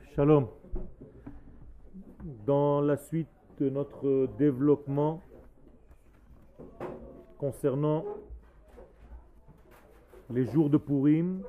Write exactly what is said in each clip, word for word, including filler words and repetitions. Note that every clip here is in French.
Shalom. Dans la suite de notre développement concernant les jours de Purim,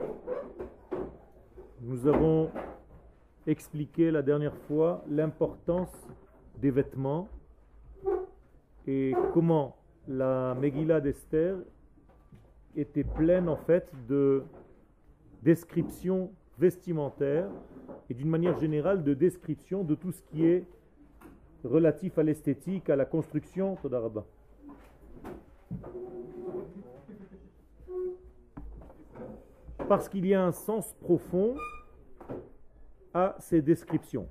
nous avons expliqué la dernière fois l'importance des vêtements et comment la Megillah d'Esther était pleine en fait de descriptions vestimentaires et d'une manière générale de description de tout ce qui est relatif à l'esthétique, à la construction. Toda Rabba. Parce qu'il y a un sens profond à ces descriptions.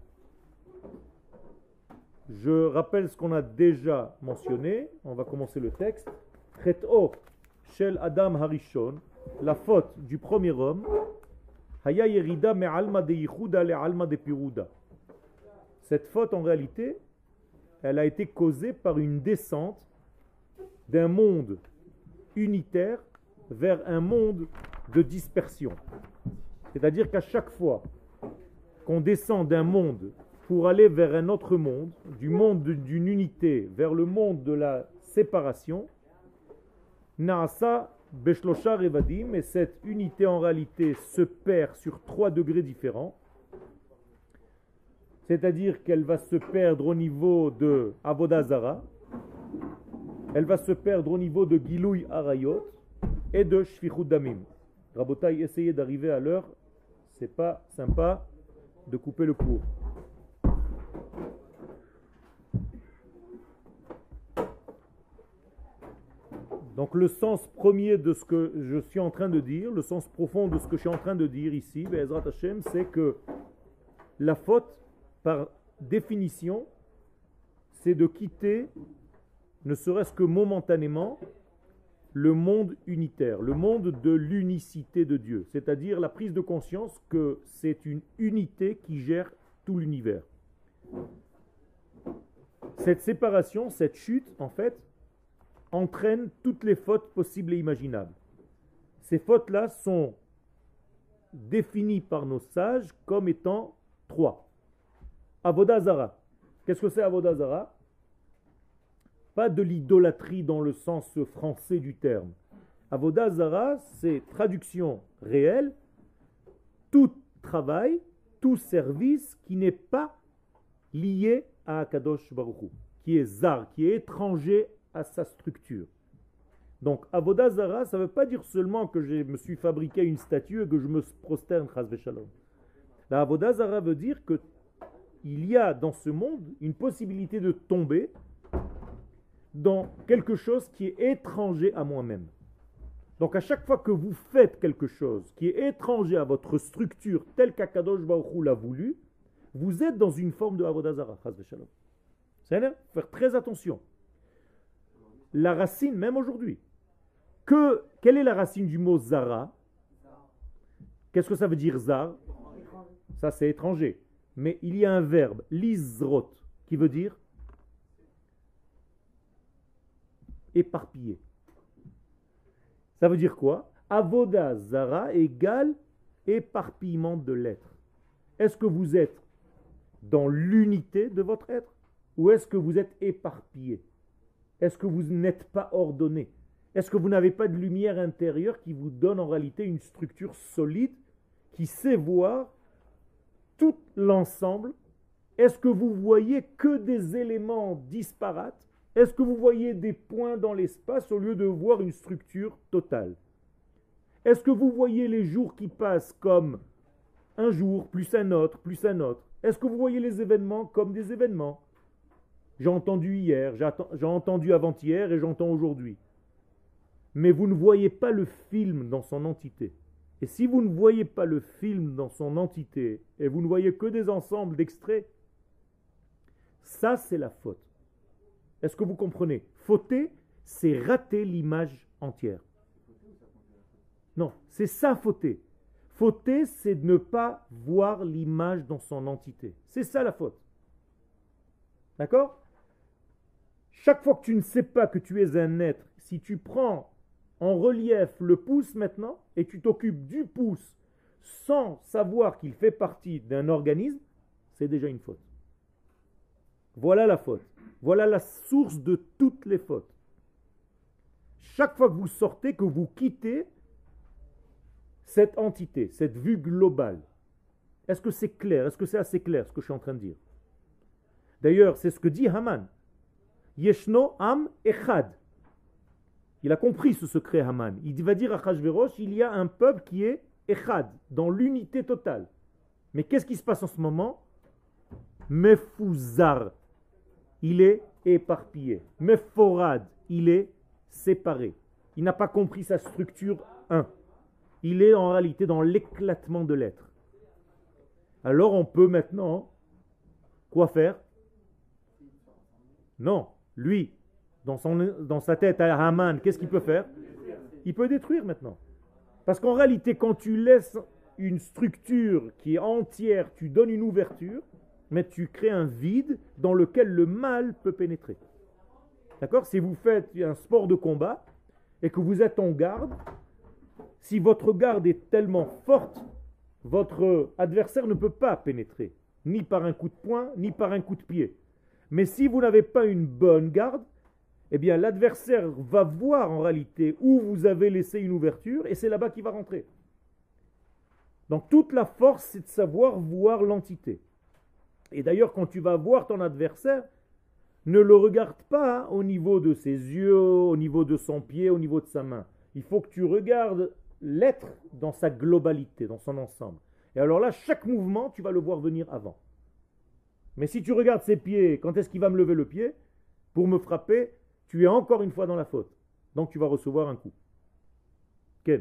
Je rappelle ce qu'on a déjà mentionné. On va commencer le texte. Chet'o shel Adam Harishon, la faute du premier homme. Haya yerida me'alma de yichuda le'alma de piruda. Cette faute, en réalité, elle a été causée par une descente d'un monde unitaire vers un monde de dispersion. C'est-à-dire qu'à chaque fois qu'on descend d'un monde pour aller vers un autre monde, du monde d'une unité vers le monde de la séparation, Naasa Beshlosha Revadim, et cette unité en réalité se perd sur trois degrés différents. C'est-à-dire qu'elle va se perdre au niveau de Avodah Zara, elle va se perdre au niveau de Gilouy Arayot et de Shfichut Damim. Rabotai, essayez d'arriver à l'heure, c'est pas sympa de couper le cours. Donc le sens premier de ce que je suis en train de dire, le sens profond de ce que je suis en train de dire ici, Be'ezrat Hashem, c'est que la faute, par définition, c'est de quitter, ne serait-ce que momentanément, le monde unitaire, le monde de l'unicité de Dieu, c'est-à-dire la prise de conscience que c'est une unité qui gère tout l'univers. Cette séparation, cette chute, en fait, entraîne toutes les fautes possibles et imaginables. Ces fautes-là sont définies par nos sages comme étant trois. Avodah Zara. Qu'est-ce que c'est Avodah Zara? Pas de l'idolâtrie dans le sens français du terme. Avodah Zara, c'est traduction réelle, tout travail, tout service qui n'est pas lié à Akadosh Baruch Hu, qui est zar, qui est étranger à sa structure. Donc Avodah Zara, ça ne veut pas dire seulement que je me suis fabriqué une statue et que je me prosterne, chas v'shalom. La Avodah Zara veut dire que il y a dans ce monde une possibilité de tomber dans quelque chose qui est étranger à moi-même. Donc à chaque fois que vous faites quelque chose qui est étranger à votre structure telle qu'Akadosh Baruch Hu l'a voulu, vous êtes dans une forme de Avodah Zara, chas v'shalom. C'est-à-dire, faire très attention. La racine, même aujourd'hui, que, quelle est la racine du mot Zara? Qu'est-ce que ça veut dire Zar? Ça c'est étranger. Mais il y a un verbe, lizrot, qui veut dire éparpillé. Ça veut dire quoi? Avodah Zara égale éparpillement de l'être. Est-ce que vous êtes dans l'unité de votre être ou est-ce que vous êtes éparpillé? Est-ce que vous n'êtes pas ordonné? Est-ce que vous n'avez pas de lumière intérieure qui vous donne en réalité une structure solide qui sait voir tout l'ensemble? Est-ce que vous voyez que des éléments disparates? Est-ce que vous voyez des points dans l'espace au lieu de voir une structure totale? Est-ce que vous voyez les jours qui passent comme un jour, plus un autre, plus un autre? Est-ce que vous voyez les événements comme des événements? J'ai entendu hier, j'ai entendu avant-hier et j'entends aujourd'hui. Mais vous ne voyez pas le film dans son entité. Et si vous ne voyez pas le film dans son entité et vous ne voyez que des ensembles d'extraits, ça c'est la faute. Est-ce que vous comprenez? Fauter, c'est rater l'image entière. Non, c'est ça fauter. Fauter, c'est de ne pas voir l'image dans son entité. C'est ça la faute. D'accord? Chaque fois que tu ne sais pas que tu es un être, si tu prends en relief le pouce maintenant et tu t'occupes du pouce sans savoir qu'il fait partie d'un organisme, c'est déjà une faute. Voilà la faute. Voilà la source de toutes les fautes. Chaque fois que vous sortez, que vous quittez cette entité, cette vue globale, est-ce que c'est clair? Est-ce que c'est assez clair ce que je suis en train de dire? D'ailleurs, c'est ce que dit Haman. Yeshno am echad. Il a compris ce secret, Haman. Il va dire à Achashverosh, il y a un peuple qui est echad, dans l'unité totale. Mais qu'est-ce qui se passe en ce moment? Mefouzar, il est éparpillé. Meforad, il est séparé. Il n'a pas compris sa structure un. Il est en réalité dans l'éclatement de l'être. Alors on peut maintenant, quoi faire? Non, lui, dans, son, dans sa tête à Haman, qu'est-ce qu'il peut faire? Il peut détruire maintenant. Parce qu'en réalité, quand tu laisses une structure qui est entière, tu donnes une ouverture, mais tu crées un vide dans lequel le mal peut pénétrer. D'accord? Si vous faites un sport de combat et que vous êtes en garde, si votre garde est tellement forte, votre adversaire ne peut pas pénétrer, ni par un coup de poing, ni par un coup de pied. Mais si vous n'avez pas une bonne garde, eh bien l'adversaire va voir en réalité où vous avez laissé une ouverture et c'est là-bas qu'il va rentrer. Donc toute la force, c'est de savoir voir l'entité. Et d'ailleurs, quand tu vas voir ton adversaire, ne le regarde pas au niveau de ses yeux, au niveau de son pied, au niveau de sa main. Il faut que tu regardes l'être dans sa globalité, dans son ensemble. Et alors là, chaque mouvement, tu vas le voir venir avant. Mais si tu regardes ses pieds, quand est-ce qu'il va me lever le pied pour me frapper, tu es encore une fois dans la faute. Donc tu vas recevoir un coup. Quel?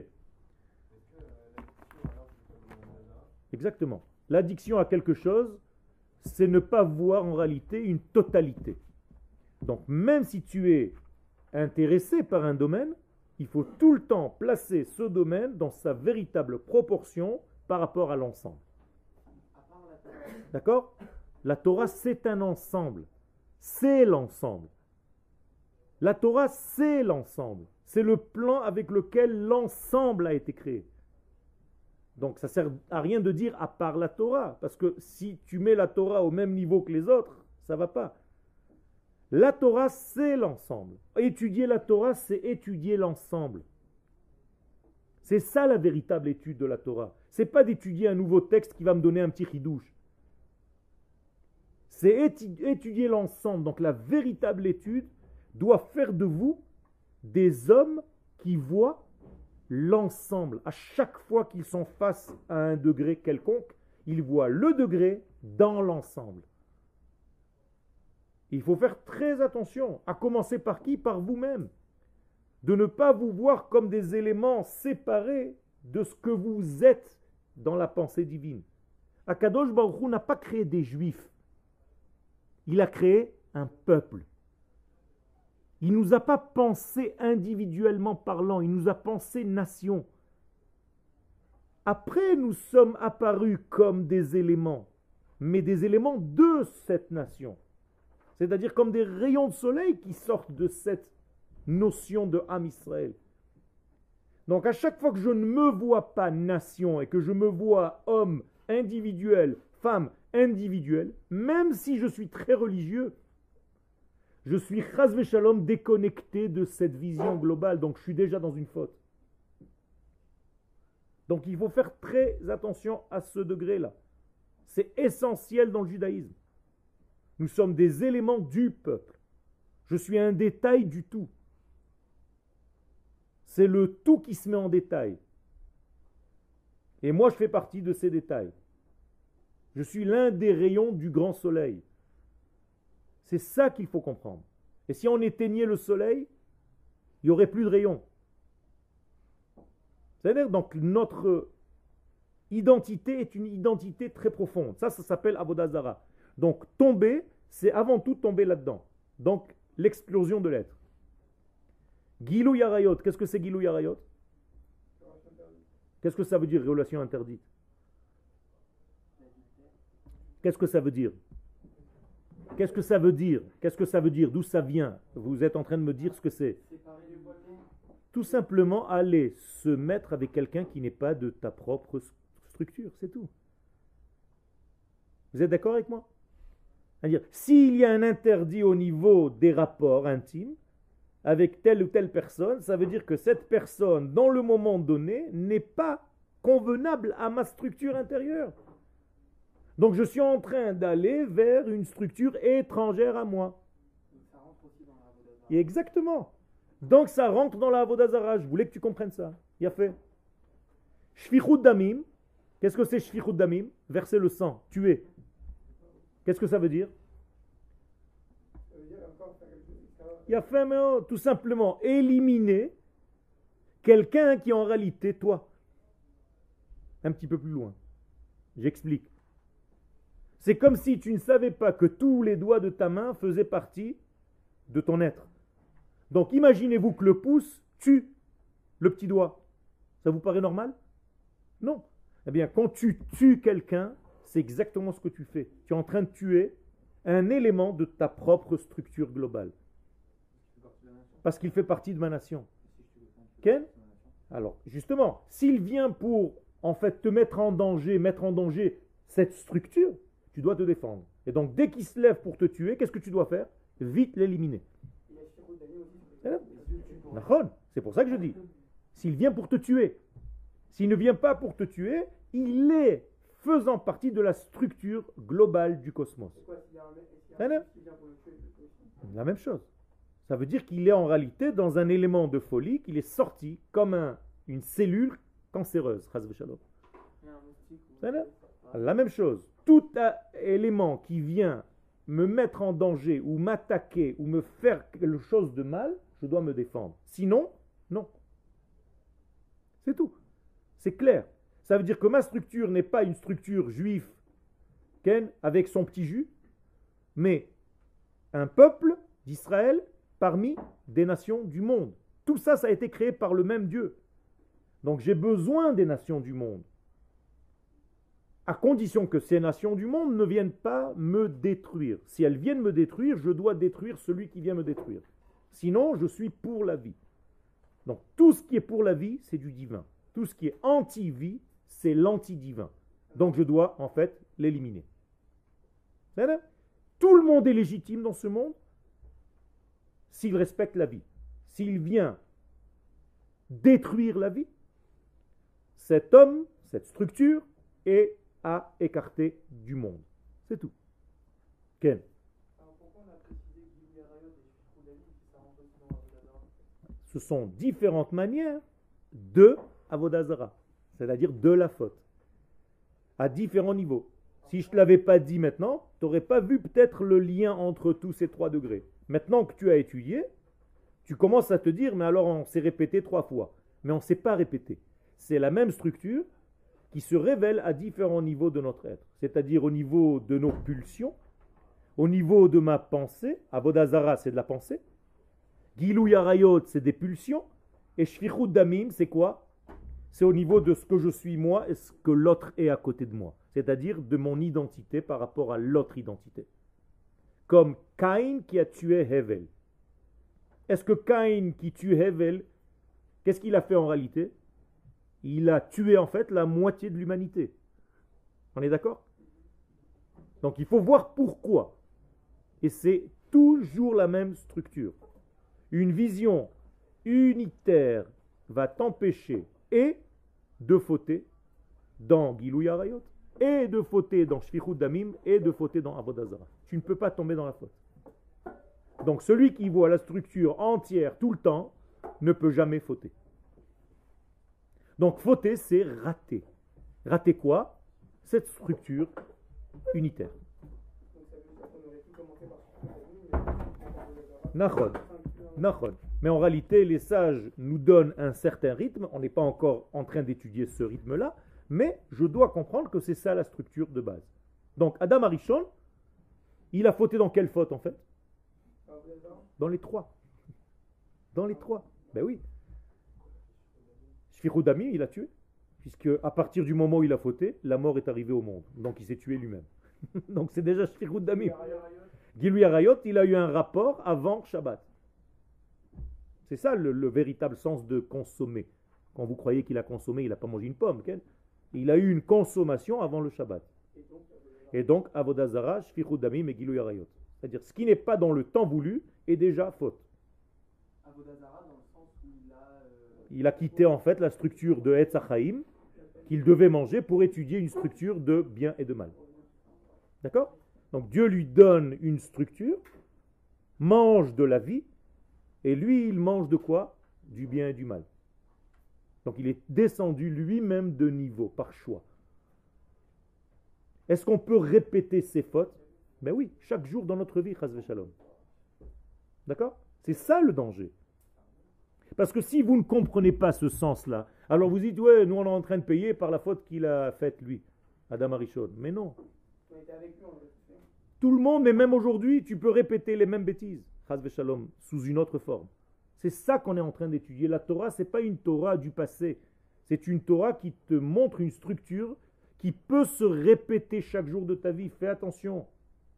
Exactement. L'addiction à quelque chose, c'est ne pas voir en réalité une totalité. Donc même si tu es intéressé par un domaine, il faut tout le temps placer ce domaine dans sa véritable proportion par rapport à l'ensemble. D'accord? La Torah, c'est un ensemble. C'est l'ensemble. La Torah, c'est l'ensemble. C'est le plan avec lequel l'ensemble a été créé. Donc ça ne sert à rien de dire à part la Torah, parce que si tu mets la Torah au même niveau que les autres, ça ne va pas. La Torah, c'est l'ensemble. Étudier la Torah, c'est étudier l'ensemble. C'est ça la véritable étude de la Torah. Ce n'est pas d'étudier un nouveau texte qui va me donner un petit chidouche. C'est étudier l'ensemble. Donc la véritable étude doit faire de vous des hommes qui voient l'ensemble. À chaque fois qu'ils sont face à un degré quelconque, ils voient le degré dans l'ensemble. Il faut faire très attention, à commencer par qui? Par vous-même. De ne pas vous voir comme des éléments séparés de ce que vous êtes dans la pensée divine. Akadosh Baruch Hu n'a pas créé des juifs. Il a créé un peuple. Il ne nous a pas pensé individuellement parlant, il nous a pensé nation. Après, nous sommes apparus comme des éléments, mais des éléments de cette nation. C'est-à-dire comme des rayons de soleil qui sortent de cette notion de Am Israël. Donc à chaque fois que je ne me vois pas nation et que je me vois homme individuel, femme individuelle, même si je suis très religieux, je suis chas v'shalom déconnecté de cette vision globale, donc je suis déjà dans une faute. Donc il faut faire très attention à ce degré-là. C'est essentiel dans le judaïsme. Nous sommes des éléments du peuple. Je suis un détail du tout. C'est le tout qui se met en détail. Et moi, je fais partie de ces détails. Je suis l'un des rayons du grand soleil. C'est ça qu'il faut comprendre. Et si on éteignait le soleil, il n'y aurait plus de rayons. C'est-à-dire, donc, notre identité est une identité très profonde. Ça, ça s'appelle Avodah Zara. Donc, tomber, c'est avant tout tomber là-dedans. Donc, l'explosion de l'être. Gilou Yarayot, qu'est-ce que c'est Gilou Yarayot? Qu'est-ce que ça veut dire, relation interdite? Qu'est-ce que ça veut dire? Qu'est-ce que ça veut dire? Qu'est-ce que ça veut dire? D'où ça vient? Vous êtes en train de me dire ce que c'est. Tout simplement aller se mettre avec quelqu'un qui n'est pas de ta propre structure, c'est tout. Vous êtes d'accord avec moi? C'est-à-dire, s'il y a un interdit au niveau des rapports intimes avec telle ou telle personne, ça veut dire que cette personne, dans le moment donné, n'est pas convenable à ma structure intérieure. Donc je suis en train d'aller vers une structure étrangère à moi. Ça rentre aussi dans la Avodah Zarah. Exactement. Donc ça rentre dans la Avodah Zarah. Je voulais que tu comprennes ça. Il a fait. Shfichut damim. Qu'est-ce que c'est Shfichut damim? Verser le sang, tuer. Qu'est-ce que ça veut dire? Il a fait, mais tout simplement éliminer quelqu'un qui est en réalité toi. Un petit peu plus loin. J'explique. C'est comme si tu ne savais pas que tous les doigts de ta main faisaient partie de ton être. Donc imaginez-vous que le pouce tue le petit doigt. Ça vous paraît normal? Non. Eh bien, quand tu tues quelqu'un, c'est exactement ce que tu fais. Tu es en train de tuer un élément de ta propre structure globale. Parce qu'il fait partie de ma nation. Ken? Alors, justement, s'il vient pour en fait te mettre en danger, mettre en danger cette structure, tu dois te défendre. Et donc, dès qu'il se lève pour te tuer, qu'est-ce que tu dois faire? Vite l'éliminer. C'est pour ça que je dis. S'il vient pour te tuer, s'il ne vient pas pour te tuer, il est faisant partie de la structure globale du cosmos. La même chose. Ça veut dire qu'il est en réalité dans un élément de folie, qu'il est sorti comme un, une cellule cancéreuse. La même chose. Tout élément qui vient me mettre en danger ou m'attaquer ou me faire quelque chose de mal, je dois me défendre. Sinon, non. C'est tout. C'est clair. Ça veut dire que ma structure n'est pas une structure juive Ken, avec son petit jus, mais un peuple d'Israël parmi des nations du monde. Tout ça, ça a été créé par le même Dieu. Donc j'ai besoin des nations du monde. À condition que ces nations du monde ne viennent pas me détruire. Si elles viennent me détruire, je dois détruire celui qui vient me détruire. Sinon, je suis pour la vie. Donc tout ce qui est pour la vie, c'est du divin. Tout ce qui est anti-vie, c'est l'anti-divin. Donc je dois en fait l'éliminer. Tout le monde est légitime dans ce monde s'il respecte la vie. S'il vient détruire la vie, cet homme, cette structure est à écarter du monde. C'est tout. Ken. Ce sont différentes manières de Avodah Zarah, c'est-à-dire de la faute, à différents niveaux. Si je ne te l'avais pas dit maintenant, tu n'aurais pas vu peut-être le lien entre tous ces trois degrés. Maintenant que tu as étudié, tu commences à te dire, mais alors on s'est répété trois fois. Mais on ne s'est pas répété. C'est la même structure qui se révèle à différents niveaux de notre être. C'est-à-dire au niveau de nos pulsions, au niveau de ma pensée. Avodah Zarah, c'est de la pensée. Gilou Yarayot, c'est des pulsions. Et Shfichut Damim, c'est quoi? C'est au niveau de ce que je suis moi et ce que l'autre est à côté de moi. C'est-à-dire de mon identité par rapport à l'autre identité. Comme Caïn qui a tué Hevel. Est-ce que Caïn qui tue Hevel, qu'est-ce qu'il a fait en réalité? Il a tué en fait la moitié de l'humanité. On est d'accord? Donc il faut voir pourquoi. Et c'est toujours la même structure. Une vision unitaire va t'empêcher et de fauter dans Gilou Yarayot, et de fauter dans Shfichut Damim, et de fauter dans Avodah Zarah. Tu ne peux pas tomber dans la faute. Donc celui qui voit la structure entière tout le temps ne peut jamais fauter. Donc fauter, c'est rater. Rater quoi? Cette structure unitaire. Nachon. Nachon. Mais en réalité, les sages nous donnent un certain rythme. On n'est pas encore en train d'étudier ce rythme-là, mais je dois comprendre que c'est ça la structure de base. Donc Adam Arishon, il a fauté dans quelle faute en fait? Dans les trois. Dans les trois. Ben oui. Shfichut Damim, il a tué. Puisque à partir du moment où il a fauté, la mort est arrivée au monde. Donc il s'est tué lui-même. Donc c'est déjà Shfichut Damim. Gilou Yarayot, il a eu un rapport avant Shabbat. C'est ça le, le véritable sens de consommer. Quand vous croyez qu'il a consommé, il n'a pas mangé une pomme. Okay? Il a eu une consommation avant le Shabbat. Et donc, Avodah Zara, Shfichut Damim et Gilui Arayot. C'est-à-dire, ce qui n'est pas dans le temps voulu est déjà faute. Avodah Zara, dans le sens où il a... Euh... Il a quitté en fait la structure de Etz HaChaim qu'il devait manger pour étudier une structure de bien et de mal. D'accord? Donc Dieu lui donne une structure, mange de la vie, et lui, il mange de quoi? Du bien et du mal. Donc il est descendu lui-même de niveau, par choix. Est-ce qu'on peut répéter ses fautes? Ben oui, chaque jour dans notre vie, chas v'shalom. D'accord? C'est ça le danger. Parce que si vous ne comprenez pas ce sens-là, alors vous dites, ouais, nous on est en train de payer par la faute qu'il a faite lui, Adam Arishon. Mais non. Tout le monde, mais même aujourd'hui, tu peux répéter les mêmes bêtises, chas v'shalom, sous une autre forme. C'est ça qu'on est en train d'étudier. La Torah, ce n'est pas une Torah du passé. C'est une Torah qui te montre une structure qui peut se répéter chaque jour de ta vie. Fais attention.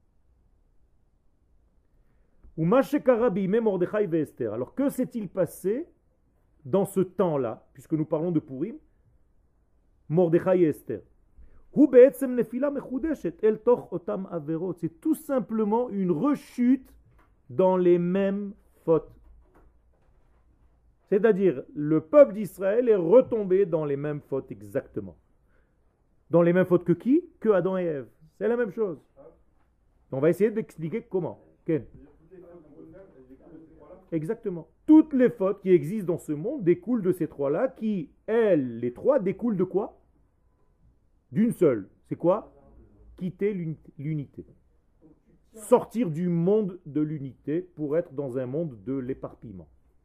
Alors que s'est-il passé dans ce temps-là, puisque nous parlons de Purim, Mordechai et Esther? C'est tout simplement une rechute dans les mêmes fautes. C'est-à-dire, le peuple d'Israël est retombé dans les mêmes fautes exactement. Dans les mêmes fautes que qui? Que Adam et Ève. C'est la même chose. On va essayer d'expliquer comment. Ken? Exactement. Toutes les fautes qui existent dans ce monde découlent de ces trois-là, qui, elles, les trois, découlent de quoi? D'une seule. C'est quoi? Quitter l'unité. Sortir du monde de l'unité pour être dans un monde de l'éparpillement.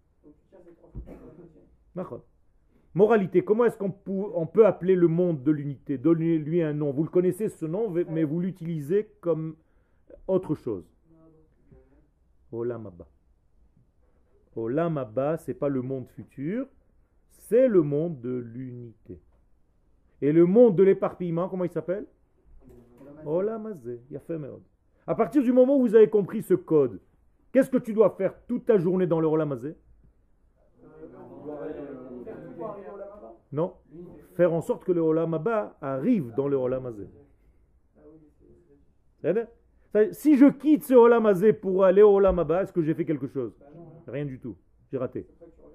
Moralité, comment est-ce qu'on peut, on peut appeler le monde de l'unité? Donnez-lui un nom. Vous le connaissez ce nom, mais vous l'utilisez comme autre chose. Olam Haba. Olam Haba, ce n'est pas le monde futur, c'est le monde de l'unité. Et le monde de l'éparpillement, comment il s'appelle? Olam Hazeh. Yafé meod. À partir du moment où vous avez compris ce code, qu'est-ce que tu dois faire toute ta journée dans le Olam Hazeh? Non, faire en sorte que le Olam Haba arrive dans le Olam Hazeh. Si je quitte ce Olam Hazeh pour aller au Olam Haba, est-ce que j'ai fait quelque chose? Rien du tout, j'ai raté.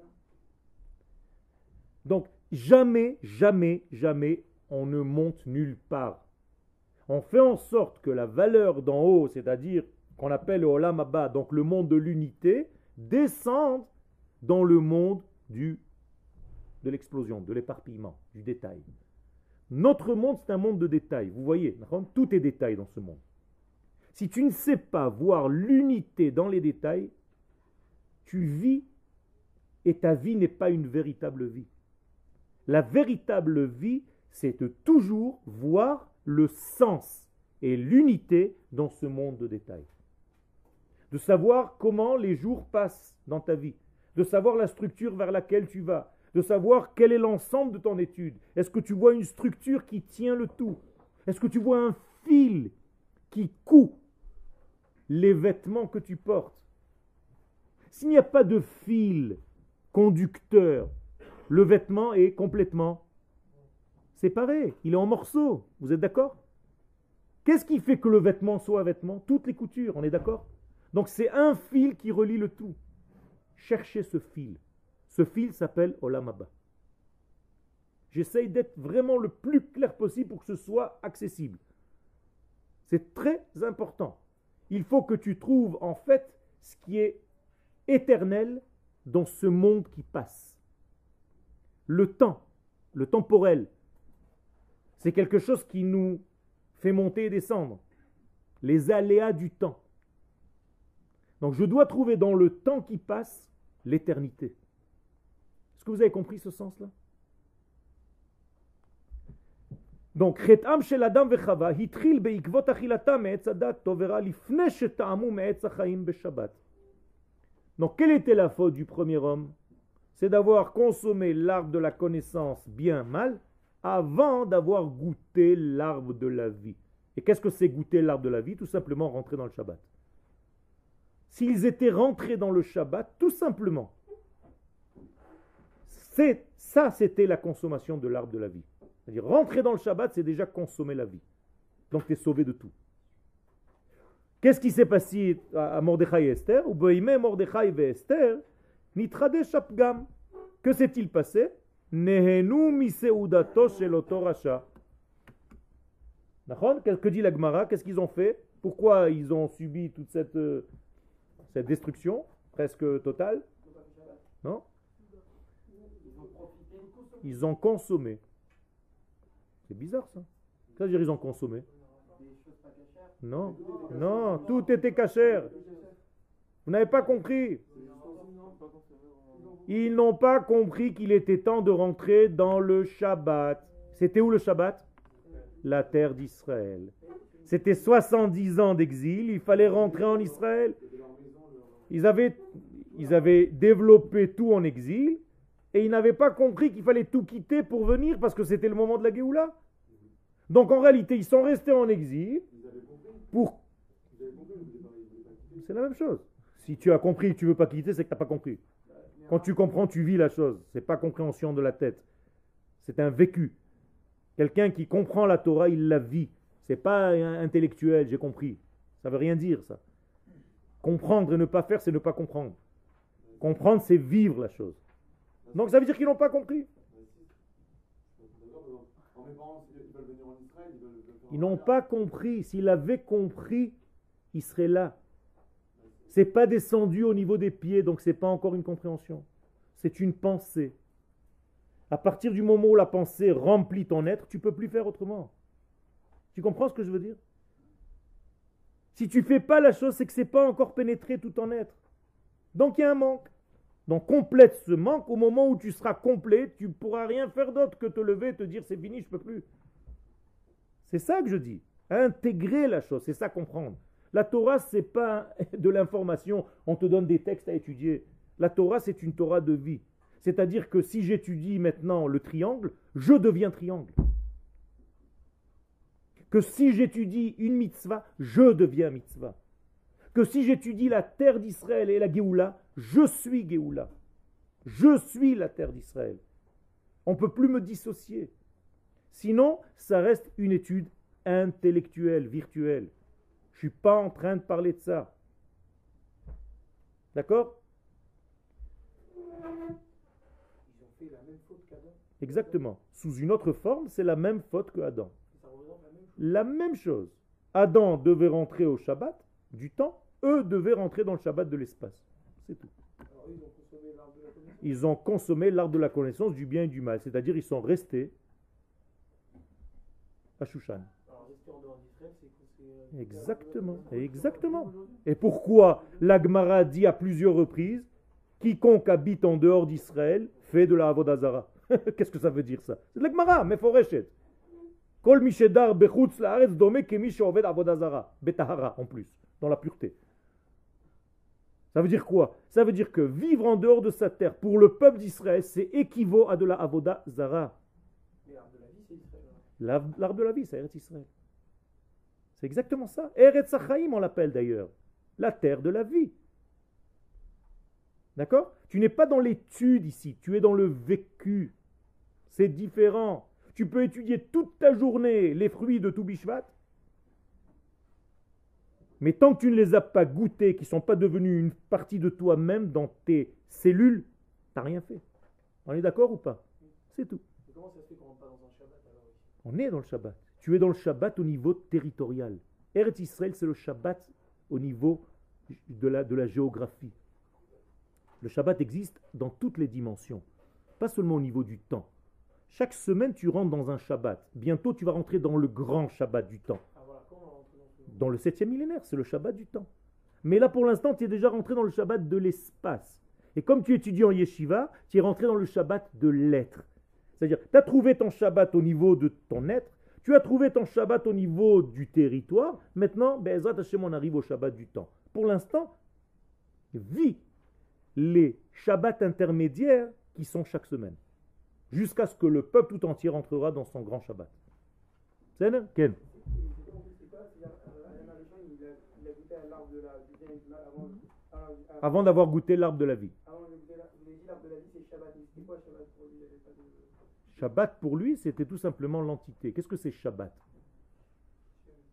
Donc, jamais, jamais, jamais, on ne monte nulle part. On fait en sorte que la valeur d'en haut, c'est-à-dire qu'on appelle le Olam Haba, donc le monde de l'unité, descende dans le monde du de l'explosion, de l'éparpillement, du détail. Notre monde, c'est un monde de détails. Vous voyez, tout est détail dans ce monde. Si tu ne sais pas voir l'unité dans les détails, tu vis et ta vie n'est pas une véritable vie. La véritable vie, c'est de toujours voir le sens et l'unité dans ce monde de détails. De savoir comment les jours passent dans ta vie, de savoir la structure vers laquelle tu vas, de savoir quel est l'ensemble de ton étude. Est-ce que tu vois une structure qui tient le tout? Est-ce que tu vois un fil qui coud les vêtements que tu portes? S'il n'y a pas de fil conducteur, le vêtement est complètement séparé, il est en morceaux. Vous êtes d'accord? Qu'est-ce qui fait que le vêtement soit un vêtement? Toutes les coutures, on est d'accord? Donc c'est un fil qui relie le tout. Cherchez ce fil. Ce fil s'appelle Olam Haba. J'essaye d'être vraiment le plus clair possible pour que ce soit accessible. C'est très important. Il faut que tu trouves en fait ce qui est éternel dans ce monde qui passe. Le temps, le temporel, c'est quelque chose qui nous fait monter et descendre. Les aléas du temps. Donc je dois trouver dans le temps qui passe l'éternité. Est-ce que vous avez compris ce sens-là? Donc, Chetam shel Adam vechava hitril beikvot achilatam me'etz hadat tovera lifnei sheta'amu me'etz hachaim beshabbat. Donc, quelle était la faute du premier homme? C'est d'avoir consommé l'arbre de la connaissance bien mal avant d'avoir goûté l'arbre de la vie. Et qu'est-ce que c'est goûter l'arbre de la vie? Tout simplement rentrer dans le Shabbat. S'ils étaient rentrés dans le Shabbat, tout simplement, c'est, ça c'était la consommation de l'arbre de la vie. C'est-à-dire rentrer dans le Shabbat, c'est déjà consommer la vie. Donc tu es sauvé de tout. Qu'est-ce qui s'est passé à Mordechai et Esther? Ou Boïmé Mordechai et Esther, Nitrade Shapgam. Que s'est-il passé? Nehenu miseudato shel oto rasha. Que dit la Gemara? Qu'est-ce qu'ils ont fait? Pourquoi ils ont subi toute cette, euh, cette destruction presque totale? Non? Ils ont consommé. C'est bizarre ça. Qu'est-ce que dire ils ont consommé? Non, non, tout était cachère. Vous n'avez pas compris. Ils n'ont pas compris qu'il était temps de rentrer dans le Shabbat. C'était où le Shabbat? La terre d'Israël. C'était soixante-dix ans d'exil, il fallait rentrer en Israël. Ils avaient, ils avaient développé tout en exil et ils n'avaient pas compris qu'il fallait tout quitter pour venir parce que c'était le moment de la Géoula. Donc en réalité, ils sont restés en exil pour... C'est la même chose. Si tu as compris, tu ne veux pas quitter, c'est que tu n'as pas compris. Quand tu comprends, tu vis la chose. Ce n'est pas compréhension de la tête. C'est un vécu. Quelqu'un qui comprend la Torah, il la vit. Ce n'est pas intellectuel, j'ai compris. Ça ne veut rien dire, ça. Comprendre et ne pas faire, c'est ne pas comprendre. Comprendre, c'est vivre la chose. Donc ça veut dire qu'ils n'ont pas compris. Ils n'ont pas compris. S'ils avaient compris, ils seraient là. Ce n'est pas descendu au niveau des pieds, donc ce n'est pas encore une compréhension. C'est une pensée. À partir du moment où la pensée remplit ton être, tu ne peux plus faire autrement. Tu comprends ce que je veux dire? Si tu ne fais pas la chose, c'est que ce n'est pas encore pénétré tout ton être. Donc il y a un manque. Donc complète ce manque. Au moment où tu seras complet, tu ne pourras rien faire d'autre que te lever et te dire c'est fini, je ne peux plus. C'est ça que je dis. Intégrer la chose, c'est ça comprendre. La Torah, ce n'est pas de l'information, on te donne des textes à étudier. La Torah, c'est une Torah de vie. C'est-à-dire que si j'étudie maintenant le triangle, je deviens triangle. Que si j'étudie une mitzvah, je deviens mitzvah. Que si j'étudie la terre d'Israël et la Géoula, je suis Géoula. Je suis la terre d'Israël. On ne peut plus me dissocier. Sinon, ça reste une étude intellectuelle, virtuelle. Je ne suis pas en train de parler de ça. D'accord? Ils ont fait la même faute qu'Adam. Exactement. Sous une autre forme, c'est la même faute que Adam. Ça représente la même chose. La même chose. Adam devait rentrer au Shabbat du temps, eux devaient rentrer dans le Shabbat de l'espace. C'est tout. Alors ils ont consommé l'arbre de la connaissance. Ils ont consommé l'arbre de la connaissance du bien et du mal. C'est-à-dire ils sont restés à Shushan. Alors rester en dehors d'Israël, c'est que c'est... Exactement. Exactement. Et pourquoi la Gemara dit à plusieurs reprises quiconque habite en dehors d'Israël fait de la Avodah Zara. Qu'est-ce que ça veut dire ça? C'est de la Gemara, mais Foreshet. Kol mishedar bechutz laaretz dome kemi sheoved avodah zara, betahara en plus, dans la pureté. Ça veut dire quoi? Ça veut dire que vivre en dehors de sa terre pour le peuple d'Israël, c'est équivaut à de la avodah zara. Mais l'arbre de la vie, c'est Israël. L'arbre l'arbre de la vie, c'est Eretz Israël. C'est exactement ça. Eretz Hachaim, on l'appelle d'ailleurs. La terre de la vie. D'accord? Tu n'es pas dans l'étude ici, tu es dans le vécu. C'est différent. Tu peux étudier toute ta journée les fruits de Tou Bishvat, mais tant que tu ne les as pas goûtés, qui ne sont pas devenus une partie de toi-même dans tes cellules, tu n'as rien fait. On est d'accord ou pas? C'est tout. Et comment ça se fait qu'on rentre pas dans un Shabbat alors ici? On est dans le Shabbat. Tu es dans le Shabbat au niveau territorial. Eretz Israël, c'est le Shabbat au niveau de la, de la géographie. Le Shabbat existe dans toutes les dimensions, pas seulement au niveau du temps. Chaque semaine, tu rentres dans un Shabbat. Bientôt, tu vas rentrer dans le grand Shabbat du temps. Ah voilà, quand on rentre dans ce... Dans le septième millénaire, c'est le Shabbat du temps. Mais là, pour l'instant, tu es déjà rentré dans le Shabbat de l'espace. Et comme tu étudies en yeshiva, tu es rentré dans le Shabbat de l'être. C'est-à-dire, tu as trouvé ton Shabbat au niveau de ton être, tu as trouvé ton Shabbat au niveau du territoire. Maintenant, Be'ezrat Hashem, on arrive au Shabbat du temps. Pour l'instant, vis les Shabbats intermédiaires qui sont chaque semaine. Jusqu'à ce que le peuple tout entier rentrera dans son grand Shabbat. C'est ça, Ken? Avant d'avoir goûté l'arbre de la vie. Shabbat pour lui, c'était tout simplement l'entité. Qu'est-ce que c'est Shabbat?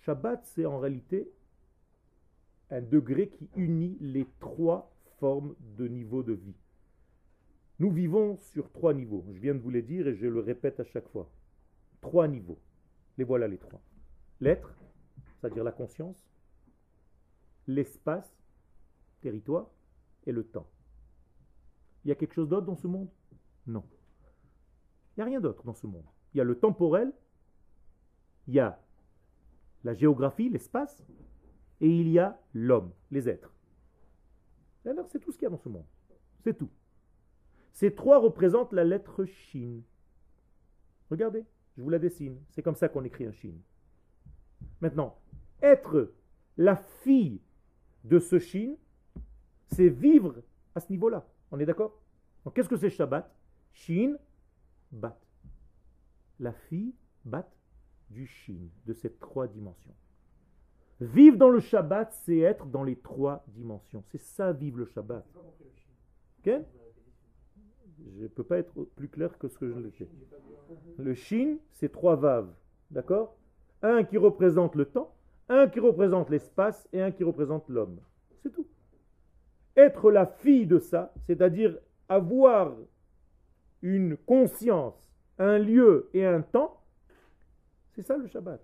Shabbat, c'est en réalité un degré qui unit les trois formes de niveau de vie. Nous vivons sur trois niveaux. Je viens de vous les dire et je le répète à chaque fois. Trois niveaux. Les voilà les trois. L'être, c'est-à-dire la conscience, l'espace, territoire, et le temps. Il y a quelque chose d'autre dans ce monde? Non. Il n'y a rien d'autre dans ce monde. Il y a le temporel, il y a la géographie, l'espace, et il y a l'homme, les êtres. Alors, c'est tout ce qu'il y a dans ce monde. C'est tout. Ces trois représentent la lettre Shin. Regardez, je vous la dessine. C'est comme ça qu'on écrit un Shin. Maintenant, être la fille de ce Shin, c'est vivre à ce niveau-là. On est d'accord? Donc, qu'est-ce que c'est Shabbat? Shin, Bat. La fille, Bat, du Shin, de ces trois dimensions. Vivre dans le Shabbat, c'est être dans les trois dimensions. C'est ça, vivre le Shabbat. Ok? Je ne peux pas être plus clair que ce que je l'ai fait. Le Shin, c'est trois vaves. D'accord? Un qui représente le temps, un qui représente l'espace et un qui représente l'homme. C'est tout. Être la fille de ça, c'est-à-dire avoir une conscience, un lieu et un temps, c'est ça le Shabbat.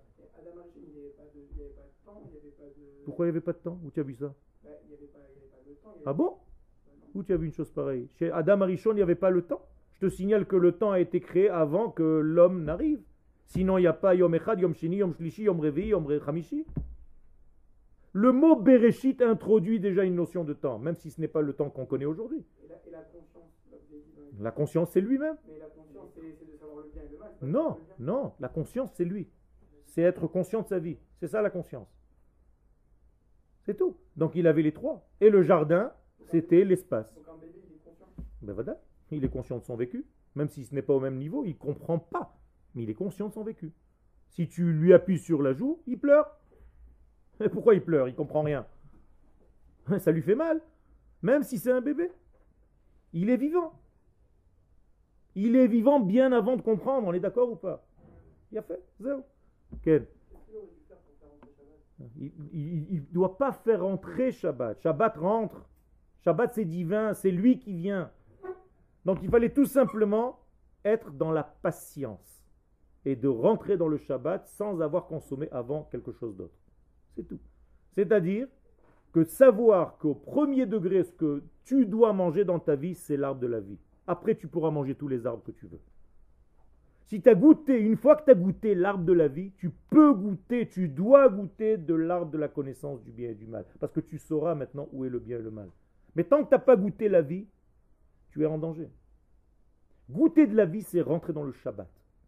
Pourquoi il n'y avait pas de temps? Où tu as vu ça? Ah bon? Où tu as vu une chose pareille? Chez Adam Arishon, il n'y avait pas le temps. Je te signale que le temps a été créé avant que l'homme n'arrive. Sinon, il n'y a pas Yom Echad, Yom Shini, Yom Shlishi, Yom Revi, Yom Chamishi. Le mot Bereshit introduit déjà une notion de temps, même si ce n'est pas le temps qu'on connaît aujourd'hui. Et la, et la conscience, la conscience, c'est lui-même. Mais la conscience, c'est, c'est de savoir le bien et le mal. Non, non, la conscience, c'est lui. C'est être conscient de sa vie. C'est ça la conscience. C'est tout. Donc il avait les trois. Et le jardin, c'était l'espace. Donc un bébé, il est conscient. Ben voilà, il est conscient de son vécu. Même si ce n'est pas au même niveau, il ne comprend pas. Mais il est conscient de son vécu. Si tu lui appuies sur la joue, il pleure. Et pourquoi il pleure? Il ne comprend rien. Ça lui fait mal. Même si c'est un bébé. Il est vivant. Il est vivant bien avant de comprendre. On est d'accord ou pas? Il a fait. Zéro. Quel? Il ne doit pas faire rentrer Shabbat. Shabbat rentre. Shabbat c'est divin, c'est lui qui vient. Donc il fallait tout simplement être dans la patience et de rentrer dans le Shabbat sans avoir consommé avant quelque chose d'autre. C'est tout. C'est-à-dire que savoir qu'au premier degré, ce que tu dois manger dans ta vie, c'est l'arbre de la vie. Après, tu pourras manger tous les arbres que tu veux. Si tu as goûté, une fois que tu as goûté l'arbre de la vie, tu peux goûter, tu dois goûter de l'arbre de la connaissance du bien et du mal. Parce que tu sauras maintenant où est le bien et le mal. Mais tant que tu n'as pas goûté la vie, tu es en danger. Goûter de la vie, c'est rentrer dans le Shabbat.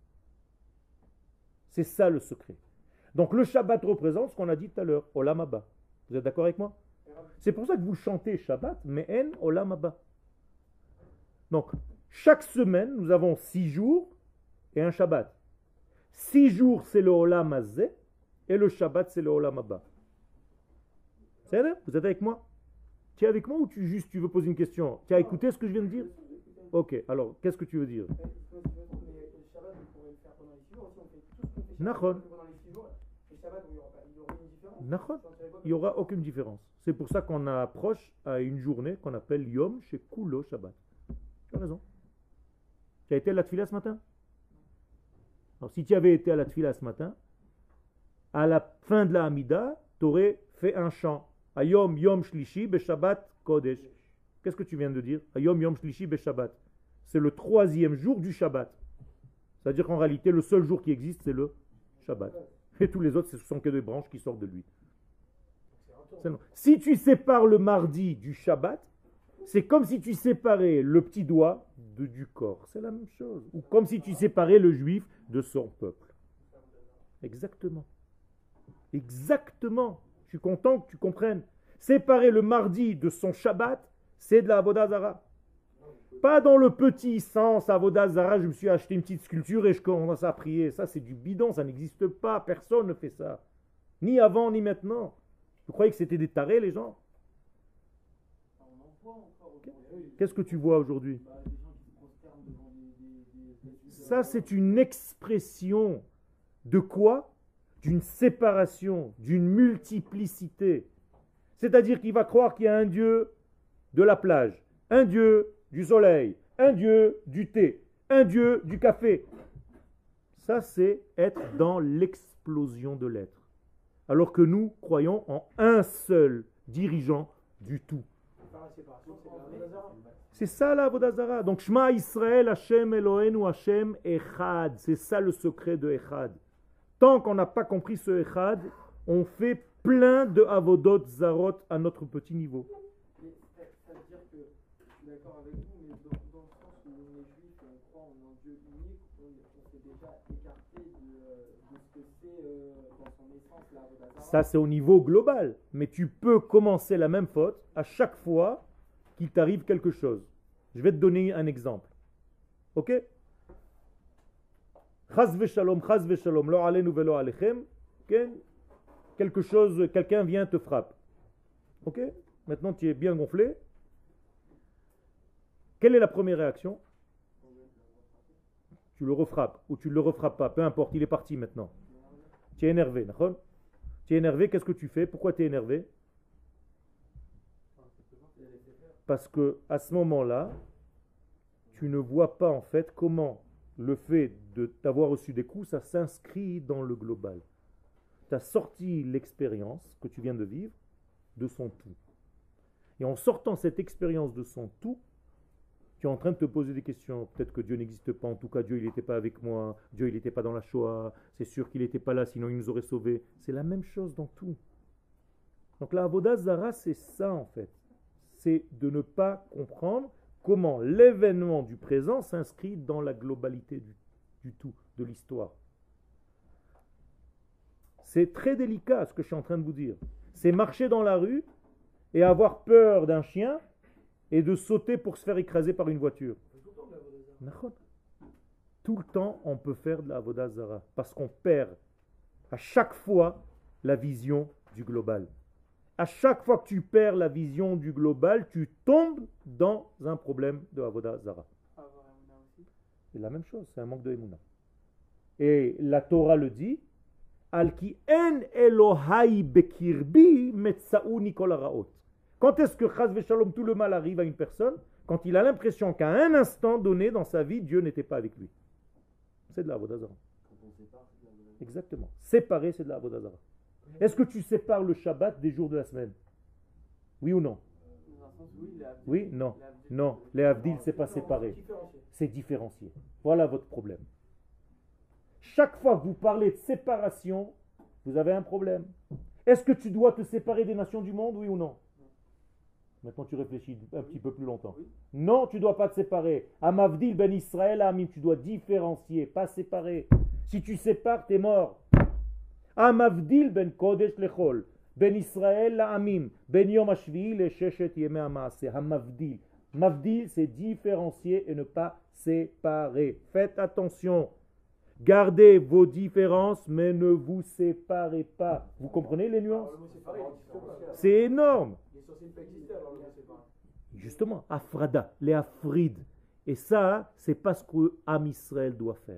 C'est ça le secret. Donc le Shabbat représente ce qu'on a dit tout à l'heure, Olam Haba. Vous êtes d'accord avec moi? C'est pour ça que vous chantez Shabbat, mais en Olam Haba. Donc, chaque semaine, nous avons six jours et un Shabbat. Six jours, c'est le Olam Hazeh, et le Shabbat, c'est le Olam Haba. C'est vrai? Vous êtes avec moi? Tu es avec moi ou tu juste tu veux poser une question? Tu as écouté ce que je viens de dire? Ok, alors, qu'est-ce que tu veux dire? Nachon. Nachon. Il n'y aura aucune différence. C'est pour ça qu'on approche à une journée qu'on appelle Yom chez Kulo Shabbat. Tu as raison. Tu as été à la Tfila ce matin? Alors, si tu avais été à la Tfila ce matin, à la fin de la Hamida, tu aurais fait un chant. Ayom Yom Shlishi Be Shabbat Kodesh. Qu'est-ce que tu viens de dire? Ayom Yom Shlishi Be Shabbat. C'est le troisième jour du Shabbat. C'est-à-dire qu'en réalité, le seul jour qui existe, c'est le Shabbat. Et tous les autres, ce sont que des branches qui sortent de lui. Si tu sépares le mardi du Shabbat, c'est comme si tu séparais le petit doigt de, du corps. C'est la même chose. Ou comme si tu séparais le juif de son peuple. Exactement. Exactement. Je suis content que tu comprennes. Séparer le mardi de son Shabbat, c'est de la Avodah Zara. Pas dans le petit sens, Avodah Zara, je me suis acheté une petite sculpture et je commence à prier. Ça, c'est du bidon, ça n'existe pas. Personne ne fait ça. Ni avant, ni maintenant. Vous croyez que c'était des tarés, les gens? Qu'est-ce que tu vois aujourd'hui? Ça, c'est une expression de quoi? d'une séparation, d'une multiplicité. C'est-à-dire qu'il va croire qu'il y a un Dieu de la plage, un Dieu du soleil, un Dieu du thé, un Dieu du café. Ça, c'est être dans l'explosion de l'être. Alors que nous croyons en un seul dirigeant du tout. C'est ça la Avodah Zara. Donc, Shema Israël, Hashem Eloheinu, Hashem Echad. C'est ça le secret de Echad. Tant qu'on n'a pas compris ce Echad, on fait plein de Avodot Zarot à notre petit niveau. Mais ça veut dire que je suis d'accord avec vous, mais dans, dans le sens où on est juif et on croit en un Dieu unique, on, on s'est déjà écarté de, de ce que c'est euh, dans son essence la Avodah Zara. Ça, c'est au niveau global. Mais tu peux commencer la même faute à chaque fois qu'il t'arrive quelque chose. Je vais te donner un exemple. Ok? Chaz v'shalom, chaz v'shalom, lo alenu velo alechem. Quelque chose, quelqu'un vient te frappe. Ok? Maintenant, tu es bien gonflé. Quelle est la première réaction? Tu le refrappes ou tu ne le refrappes pas, peu importe, il est parti maintenant. Tu es énervé, d'accord? Tu es énervé, qu'est-ce que tu fais? Pourquoi tu es énervé? Parce que à ce moment-là, tu ne vois pas en fait comment le fait de t'avoir reçu des coups, ça s'inscrit dans le global. Tu as sorti l'expérience que tu viens de vivre de son tout. Et en sortant cette expérience de son tout, tu es en train de te poser des questions. Peut-être que Dieu n'existe pas, en tout cas Dieu il n'était pas avec moi, Dieu il n'était pas dans la Shoah, c'est sûr qu'il n'était pas là, sinon il nous aurait sauvés. C'est la même chose dans tout. Donc la Avodah Zara, c'est ça en fait. C'est de ne pas comprendre comment l'événement du présent s'inscrit dans la globalité du, du tout, de l'histoire. C'est très délicat ce que je suis en train de vous dire. C'est marcher dans la rue et avoir peur d'un chien et de sauter pour se faire écraser par une voiture. Tout le temps, on peut faire de la Avodah Zara parce qu'on perd à chaque fois la vision du global. À chaque fois que tu perds la vision du global, tu tombes dans un problème de Avodah Zara. C'est la même chose, c'est un manque de Emouna. Et la Torah le dit, Al ki en Elohai bekirbi metsaouni kol haraot. Quand est-ce que chas v'shalom tout le mal arrive à une personne? Quand il a l'impression qu'à un instant donné dans sa vie, Dieu n'était pas avec lui. C'est de la Avodah Zara. Exactement. Séparer, c'est de la Avodah Zara. Est-ce que tu sépares le Shabbat des jours de la semaine? Oui ou non? Oui, non. Non, les Havdil, c'est pas séparé. C'est différencié. Voilà votre problème. Chaque fois que vous parlez de séparation, vous avez un problème. Est-ce que tu dois te séparer des nations du monde, oui ou non? Maintenant, tu réfléchis un petit peu plus longtemps. Non, tu ne dois pas te séparer. Amavdil ben Israël, Amim, tu dois différencier, pas séparer. Si tu sépares, tu es mort. Amavdil ben Kodesh lechol, ben Israël Amim, ben Yom Hashvi le Sheshet Yemei Hamaaseh. Amavdil. Mavdil, c'est différencier et ne pas séparer. Faites attention. Gardez vos différences, mais ne vous séparez pas. Vous comprenez les nuances? C'est énorme. Justement, Afrada, les Afrides. Et ça, c'est pas ce que Am Israël doit faire.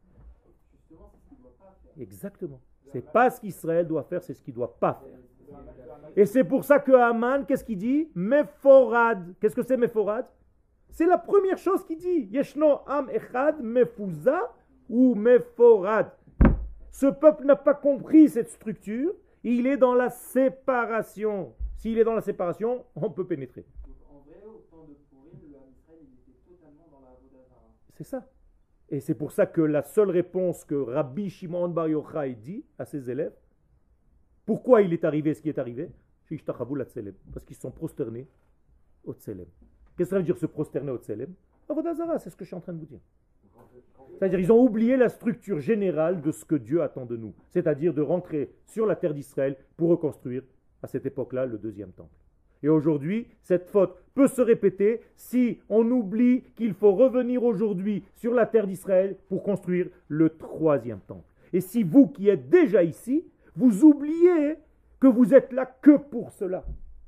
Exactement. C'est pas ce qu'Israël doit faire, c'est ce qu'il ne doit pas faire. Et c'est pour ça que Haman, qu'est-ce qu'il dit? Meforad. Qu'est-ce que c'est Meforad? C'est la première chose qu'il dit. Yeshno Am Echad Mefuza ou Meforad. Ce peuple n'a pas compris cette structure. Il est dans la séparation. S'il est dans la séparation, on peut pénétrer. Donc, en vrai, au temps de Pourim, le Ham Israël, il était totalement dans la Avodah Zara. C'est ça. Et c'est pour ça que la seule réponse que Rabbi Shimon Bar Yochai dit à ses élèves, pourquoi il est arrivé ce qui est arrivé? Parce qu'ils se sont prosternés au Tselem. Qu'est-ce que ça veut dire se prosterner au Tselem? Avodah Zara, c'est ce que je suis en train de vous dire. C'est-à-dire ils ont oublié la structure générale de ce que Dieu attend de nous. C'est-à-dire de rentrer sur la terre d'Israël pour reconstruire à cette époque-là le deuxième temple. Et aujourd'hui, cette faute peut se répéter si on oublie qu'il faut revenir aujourd'hui sur la terre d'Israël pour construire le troisième temple. Et si vous qui êtes déjà ici, vous oubliez que vous êtes là que pour cela.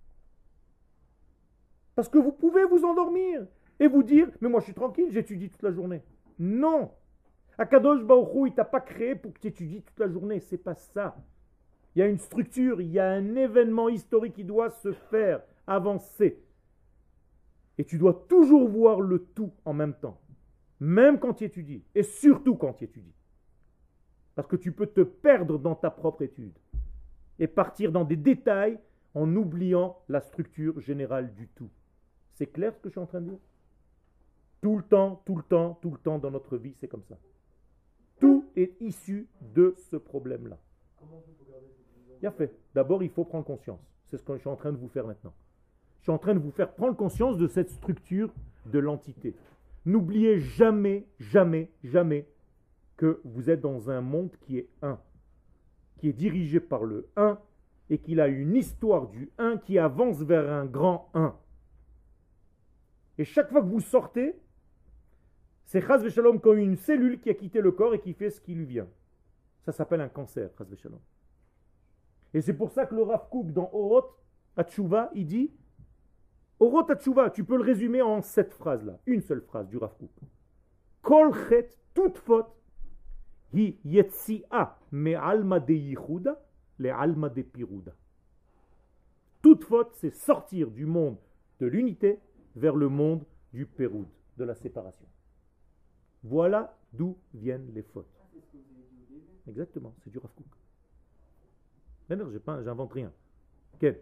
Parce que vous pouvez vous endormir et vous dire « mais moi je suis tranquille, j'étudie toute la journée ». Non. Akadosh Baruch Hu, il t'a pas créé pour que tu étudies toute la journée. C'est pas ça. Il y a une structure, il y a un événement historique qui doit se faire, avancer. Et tu dois toujours voir le tout en même temps. Même quand tu étudies. Et surtout quand tu étudies. Parce que tu peux te perdre dans ta propre étude. Et partir dans des détails en oubliant la structure générale du tout. C'est clair ce que je suis en train de dire? Tout le temps, tout le temps, tout le temps dans notre vie, c'est comme ça. Tout est issu de ce problème-là. Bien fait. D'abord, il faut prendre conscience. C'est ce que je suis en train de vous faire maintenant. Je suis en train de vous faire prendre conscience de cette structure de l'entité. N'oubliez jamais, jamais, jamais que vous êtes dans un monde qui est un, qui est dirigé par le un et qu'il a une histoire du un qui avance vers un grand un. Et chaque fois que vous sortez, c'est chas v'shalom comme une cellule qui a quitté le corps et qui fait ce qui lui vient. Ça s'appelle un cancer, chas v'shalom. Et c'est pour ça que le Rav Kook dans Orot Hatshuva, il dit Orot Hatshuva, tu peux le résumer en cette phrase-là, une seule phrase du Rav Kook. Kol chet, toute faute, hi yetzi'a me alma de yichuda, le alma de piruda. Toute faute, c'est sortir du monde de l'unité vers le monde du péroud, de la séparation. Voilà d'où viennent les fautes. Exactement, c'est du Rav Kook. D'ailleurs, je n'invente rien. Quel?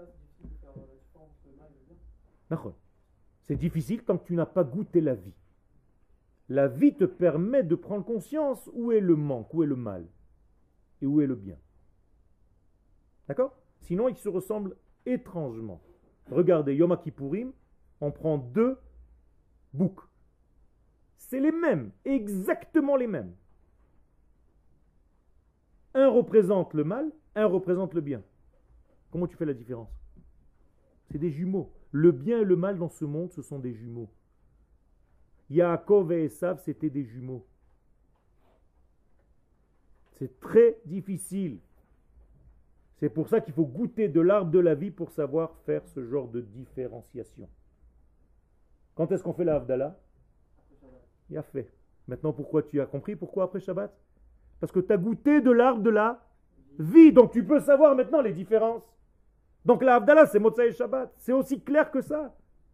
C'est difficile tant que tu n'as pas goûté la vie. La vie te permet de prendre conscience où est le manque, où est le mal et où est le bien. D'accord? Sinon, ils se ressemblent étrangement. Regardez, Yom Kippourim, on prend deux boucs. C'est les mêmes, exactement les mêmes. Un représente le mal, un représente le bien. Comment tu fais la différence? C'est des jumeaux. Le bien et le mal dans ce monde, ce sont des jumeaux. Yaakov et Esav, c'était des jumeaux. C'est très difficile. C'est pour ça qu'il faut goûter de l'arbre de la vie pour savoir faire ce genre de différenciation. Quand est-ce qu'on fait la Havdalah? Il a fait. Maintenant, pourquoi tu as compris? Pourquoi après Shabbat? Parce que tu as goûté de l'arbre de la vie. Donc tu peux savoir maintenant les différences. Donc la Havdalah, c'est Motzai Shabbat. C'est aussi clair que ça.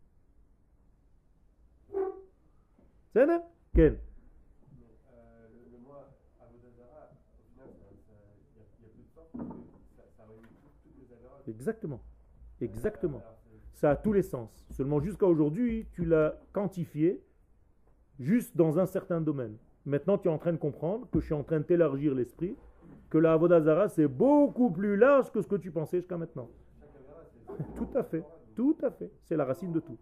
C'est vrai? Quel? Le mot Avodah Zarah, au final, il n'y a plus de sens parce que ça réunit toutes les avéras. Exactement. Exactement. Ça a tous les sens. Seulement jusqu'à aujourd'hui, tu l'as quantifié juste dans un certain domaine. Maintenant, tu es en train de comprendre que je suis en train de t'élargir l'esprit, que la Avodah Zarah, c'est beaucoup plus large que ce que tu pensais jusqu'à maintenant. Tout à fait. Tout à fait. C'est la racine de tout.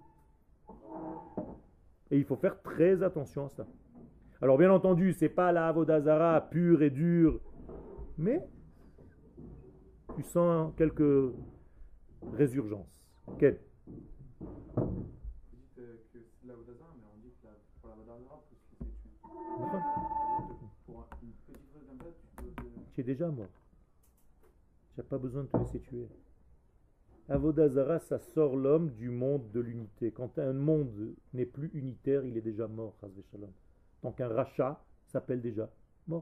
Et il faut faire très attention à ça. Alors bien entendu, ce n'est pas la Avodah Zarah pure et dure, mais tu sens quelques résurgences. Quelle? Vous dites que c'est de la Avodah Zarah, mais on dit que pour la Avodah Zarah, il faut se tuer. Pour une petite chose comme ça, tu peux... Tu es déjà mort. Tu n'as pas besoin de te laisser tuer. Avodah Zarah, ça sort l'homme du monde de l'unité. Quand un monde n'est plus unitaire, il est déjà mort. Donc un rachat s'appelle déjà mort.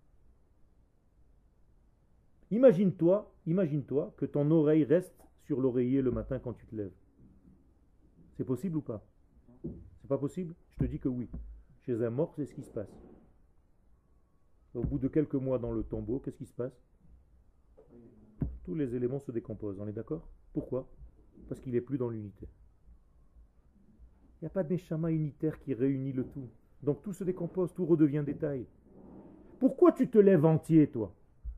Imagine-toi, imagine-toi que ton oreille reste sur l'oreiller le matin quand tu te lèves. C'est possible ou pas? C'est pas possible? Je te dis que oui. Chez un mort, c'est ce qui se passe. Au bout de quelques mois dans le tombeau, qu'est-ce qui se passe? Tous les éléments se décomposent, on est d'accord? Pourquoi? Parce qu'il n'est plus dans l'unité. Il n'y a pas de neshama unitaire qui réunit le tout. Donc tout se décompose, tout redevient détail. Pourquoi tu te lèves entier, toi?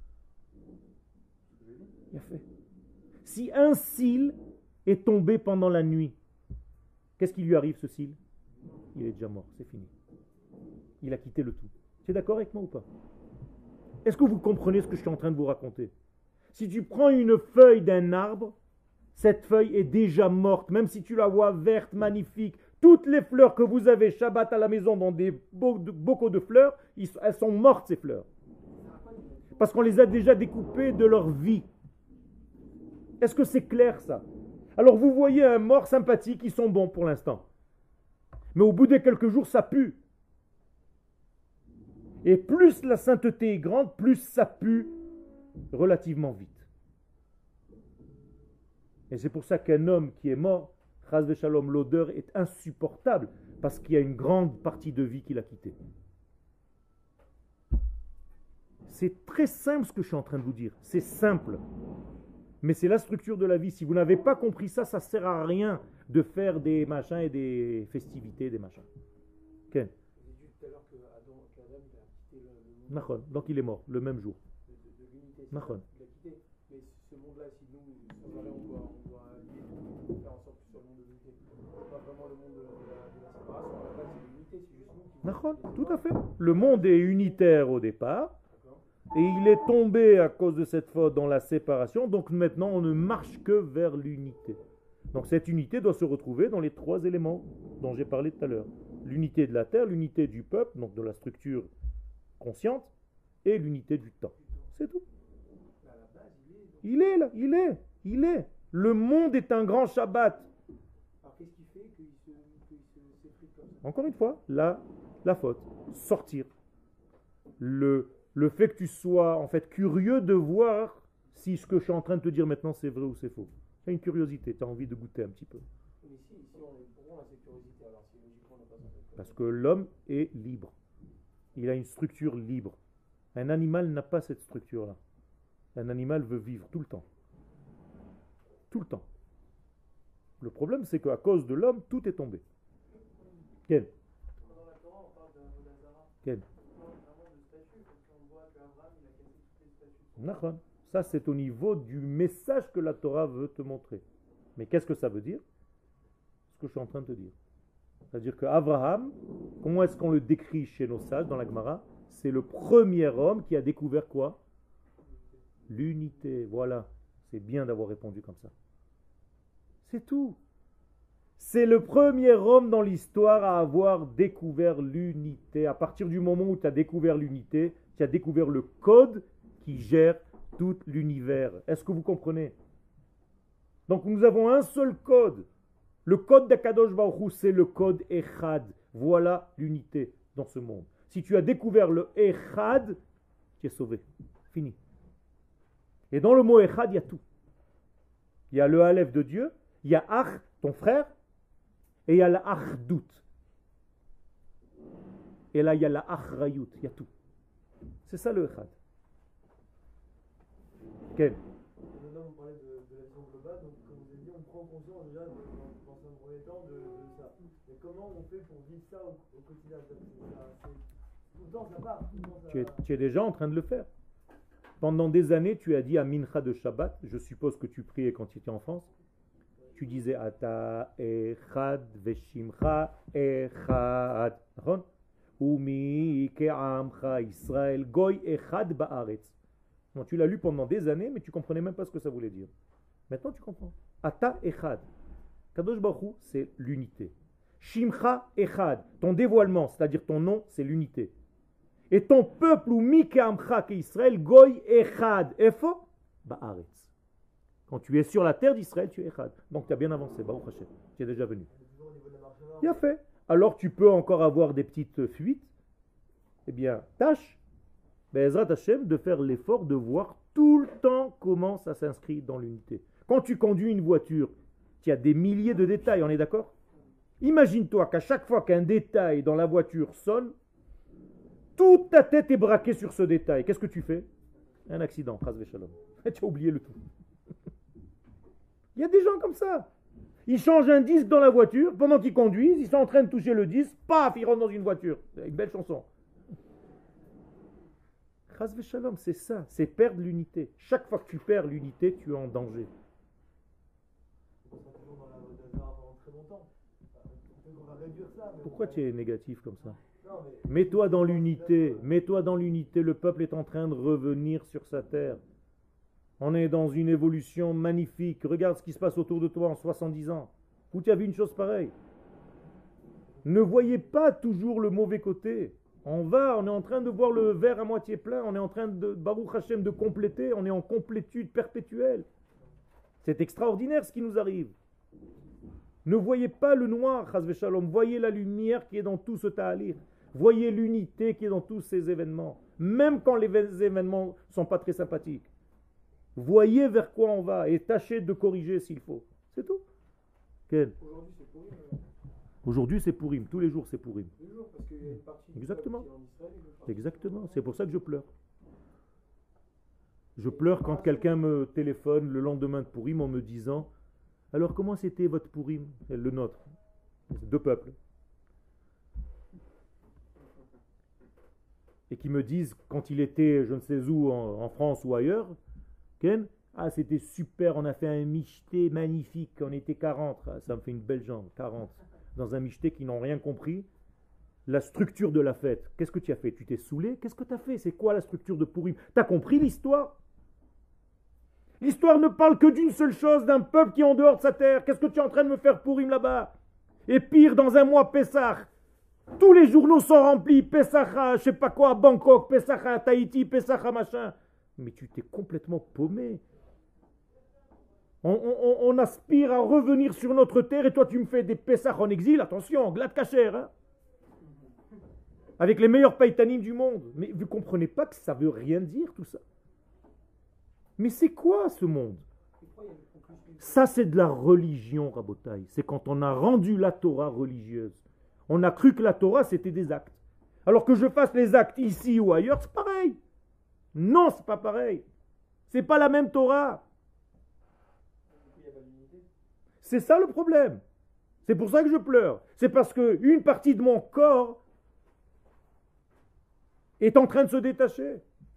Il a fait. Si un cil est tombé pendant la nuit, qu'est-ce qui lui arrive, ce cil? Il est déjà mort, c'est fini. Il a quitté le tout. Tu es d'accord avec moi ou pas? Est-ce que vous comprenez ce que je suis en train de vous raconter? Si tu prends une feuille d'un arbre, cette feuille est déjà morte, même si tu la vois verte, magnifique. Toutes les fleurs que vous avez Shabbat à la maison dans des bocaux de fleurs, elles sont mortes, ces fleurs. Parce qu'on les a déjà découpées de leur vie. Est-ce que c'est clair ça? Alors vous voyez un mort sympathique, ils sont bons pour l'instant. Mais au bout de quelques jours, ça pue. Et plus la sainteté est grande, plus ça pue relativement vite. Et c'est pour ça qu'un homme qui est mort, chas v'shalom, l'odeur est insupportable, parce qu'il y a une grande partie de vie qu'il a quittée. C'est très simple ce que je suis en train de vous dire. C'est simple. Mais c'est la structure de la vie. Si vous n'avez pas compris ça, ça ne sert à rien de faire des machins et des festivités, des machins. Ken. J'ai dit tout à l'heure qu'Adam il a quitté le, le monde Donc il est mort le même jour. de, de, de l'unité. Nachon. Il a quitté. Mais ce monde-là, si nous, sans arrêt, on doit, on doit lier tout, faire en sorte que ce soit le monde de l'unité. Pas vraiment le monde de, de, la, de la séparation. À la base, c'est l'unité, c'est juste nous qui. Nachon, tout à fait. Le monde est unitaire au départ. Et il est tombé à cause de cette faute dans la séparation. Donc maintenant, on ne marche que vers l'unité. Donc cette unité doit se retrouver dans les trois éléments dont j'ai parlé tout à l'heure. L'unité de la terre, l'unité du peuple, donc de la structure consciente, et l'unité du temps. C'est tout. Il est là, il est, il est. Le monde est un grand Shabbat. Alors qu'est-ce qui fait qu'il se, qu'il se s'effrite comme ça? Encore une fois, la, la faute. Sortir. Le, le fait que tu sois en fait curieux de voir si ce que je suis en train de te dire maintenant c'est vrai ou c'est faux. Tu as une curiosité, tu as envie de goûter un petit peu. Mais si, si on est, pourquoi on a cette curiosité alors si logiquement on n'a pas ça? Parce que l'homme est libre. Il a une structure libre. Un animal n'a pas cette structure-là. Un animal veut vivre tout le temps. Tout le temps. Le problème, c'est qu'à cause de l'homme, tout est tombé. Quel? Dans la Torah, on parle de Avodah Quel? On parle vraiment de statut, parce qu'on voit qu'Abraham, il a cassé tous les statuts. Nachon. Ça, c'est au niveau du message que la Torah veut te montrer. Mais qu'est-ce que ça veut dire? Ce que je suis en train de te dire. C'est-à-dire qu'Abraham, comment est-ce qu'on le décrit chez nos sages dans la Gemara? C'est le premier homme qui a découvert quoi? L'unité. Voilà. C'est bien d'avoir répondu comme ça. C'est tout. C'est le premier homme dans l'histoire à avoir découvert l'unité. À partir du moment où tu as découvert l'unité, tu as découvert le code qui gère tout l'univers. Est-ce que vous comprenez? Donc nous avons un seul code. Le code d'Akadosh Baruch Hu, c'est le code Echad. Voilà l'unité dans ce monde. Si tu as découvert le Echad, tu es sauvé. Fini. Et dans le mot Echad, il y a tout. Il y a le Aleph de Dieu, il y a Ach, ton frère, et il y a la Achdout. Et là, il y a la Achrayut, il y a tout. C'est ça le Echad. Quel? Maintenant, vous parlez de, de la vision globale, donc comme vous avez dit, on prend conscience déjà de, dans, dans un premier temps de, de ça. Mais comment on fait pour vivre ça au, au quotidien? Ça, c'est, tout le temps ça part. Tout le temps, ça... Tu, es, tu es déjà en train de le faire. Pendant des années, tu as dit à Mincha de Shabbat, je suppose que tu priais quand tu étais en France, tu disais Ata Echad Veshimcha Echad. Umi Ke'amcha Israël Goy Echad Ba'aretz. Non, tu l'as lu pendant des années, mais tu ne comprenais même pas ce que ça voulait dire. Maintenant, tu comprends. Ata Echad. Kadosh Baruch Hu, c'est l'unité. Shimcha Echad. Ton dévoilement, c'est-à-dire ton nom, c'est l'unité. Et ton peuple, ou Mikeamcha Israël, Goy Echad. Efo Ba'aretz. Quand tu es sur la terre d'Israël, tu es Echad. Donc tu as bien avancé. Baruch Hashem. Tu es déjà venu. Bien fait. Alors tu peux encore avoir des petites fuites. Eh bien, tâche. Be'ezrat Hashem, de faire l'effort de voir tout le temps comment ça s'inscrit dans l'unité. Quand tu conduis une voiture, tu as des milliers de détails, on est d'accord? Imagine-toi qu'à chaque fois qu'un détail dans la voiture sonne, toute ta tête est braquée sur ce détail. Qu'est-ce que tu fais? Un accident, chas v'shalom. Tu as oublié le tout. Il y a des gens comme ça. Ils changent un disque dans la voiture, pendant qu'ils conduisent, ils sont en train de toucher le disque, paf, ils rentrent dans une voiture. C'est une belle chanson. Chas v'shalom, c'est ça, c'est perdre l'unité. Chaque fois que tu perds l'unité, tu es en danger. Pourquoi tu es négatif comme ça? Mets-toi dans l'unité, mets-toi dans l'unité. Le peuple est en train de revenir sur sa terre. On est dans une évolution magnifique. Regarde ce qui se passe autour de toi en soixante-dix ans. Où tu as vu une chose pareille? Ne voyez pas toujours le mauvais côté. On va, on est en train de voir le verre à moitié plein, on est en train de, Baruch Hashem, de compléter, on est en complétude perpétuelle. C'est extraordinaire ce qui nous arrive. Ne voyez pas le noir, chas v'shalom, voyez la lumière qui est dans tout ce ta'alir. Voyez l'unité qui est dans tous ces événements, même quand les événements ne sont pas très sympathiques. Voyez vers quoi on va et tâchez de corriger s'il faut. C'est tout. Quel? Aujourd'hui, c'est pourri. mais- Aujourd'hui, c'est Pourim. Tous les jours, c'est Pourim. Toujours, parce qu'il y a une partie du Exactement. peuple qui est en Israël et une partie- Exactement. C'est pour ça que je pleure. Je pleure quand quelqu'un me téléphone le lendemain de Pourim en me disant « Alors, comment c'était votre Pourim ?» Le nôtre. C'est deux peuples. Et qui me disent, quand il était je ne sais où, en, en France ou ailleurs, Ken, ah c'était super, on a fait un michté magnifique, on était quarante, ah, ça me fait une belle jambe, quarante, dans un michté qui n'ont rien compris, la structure de la fête. Qu'est-ce que tu as fait? Tu t'es saoulé? Qu'est-ce que tu as fait? C'est quoi la structure de Pourim? Tu as compris l'histoire? L'histoire ne parle que d'une seule chose, d'un peuple qui est en dehors de sa terre. Qu'est-ce que tu es en train de me faire Pourim là-bas? Et pire, dans un mois Pessah, tous les journaux sont remplis, Pessah à je sais pas quoi, Bangkok, Pessah à Tahiti, Pessah à machin. Mais tu t'es complètement paumé. On, on- on aspire à revenir sur notre terre et toi tu me fais des Pessah en exil, attention, glad kacher, hein, avec les meilleurs païtanim du monde. Mais vous ne comprenez pas que ça veut rien dire tout ça. Mais c'est quoi ce monde? Ça c'est de la religion, Rabotai. C'est quand on a rendu la Torah religieuse. On a cru que la Torah c'était des actes. Alors que je fasse les actes ici ou ailleurs, c'est pareil. Non, c'est pas pareil. C'est pas la même Torah. C'est ça le problème. C'est pour ça que je pleure. C'est parce qu'une partie de mon corps est en train de se détacher.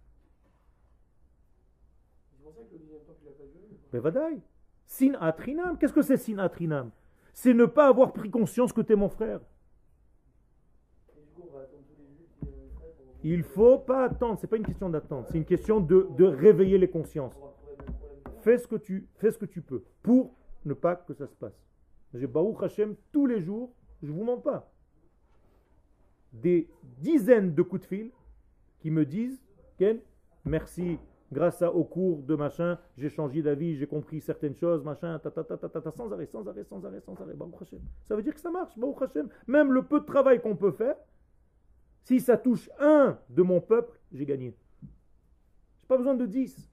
C'est pour ça que le deuxième temps, tu l'as pas vu. Mais vadaï. Sinat rinam. Qu'est-ce que c'est sinat rinam? C'est ne pas avoir pris conscience que tu es mon frère. Et du coup, on va attendre tous les juifs qui viennent en Israël pour- Il ne faut pas attendre. Ce n'est pas une question d'attendre. C'est une question de, de réveiller les consciences. On va trouver le même problème. Fais ce que tu, fais ce que tu peux pour ne pas que ça se passe. J'ai Baruch Hashem tous les jours, je ne vous mens pas, des dizaines de coups de fil qui me disent Ken, merci, grâce à, au cours de machin, j'ai changé d'avis, j'ai compris certaines choses, machin, ta, ta, ta, ta, ta, ta, sans arrêt, sans arrêt, sans arrêt, sans arrêt, Baruch Hashem. Ça veut dire que ça marche, Baruch Hashem. Même le peu de travail qu'on peut faire, si ça touche un de mon peuple, j'ai gagné. Je n'ai pas besoin de dix.